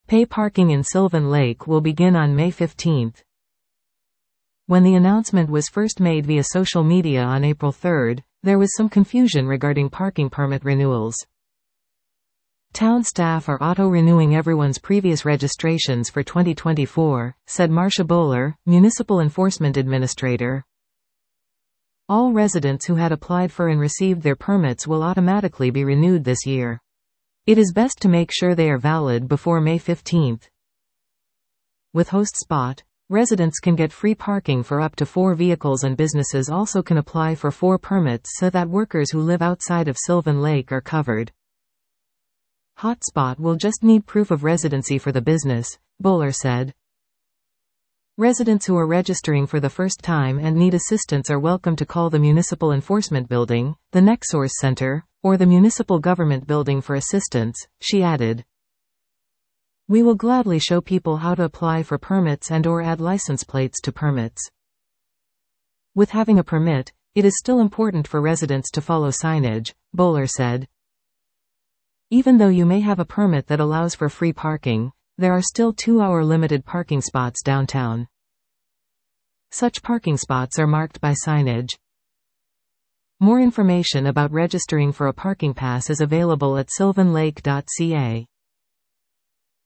Pay parking in Sylvan Lake will begin on May 15. When the announcement was first made via social media on April 3, there was some confusion regarding parking permit renewals. Town staff are auto-renewing everyone's previous registrations for 2024, said Marcia Bowler, Municipal Enforcement Administrator. All residents who had applied for and received their permits will automatically be renewed this year. It is best to make sure they are valid before May 15. With Host Spot, residents can get free parking for up to 4 vehicles and businesses also can apply for 4 permits so that workers who live outside of Sylvan Lake are covered. Hotspot will just need proof of residency for the business, Bowler said. Residents who are registering for the first time and need assistance are welcome to call the Municipal Enforcement Building, the NextSource Center, or the Municipal Government Building for assistance, she added. We will gladly show people how to apply for permits and/or add license plates to permits. With having a permit, it is still important for residents to follow signage, Bowler said. Even though you may have a permit that allows for free parking, there are still 2-hour limited parking spots downtown. Such parking spots are marked by signage. More information about registering for a parking pass is available at sylvanlake.ca.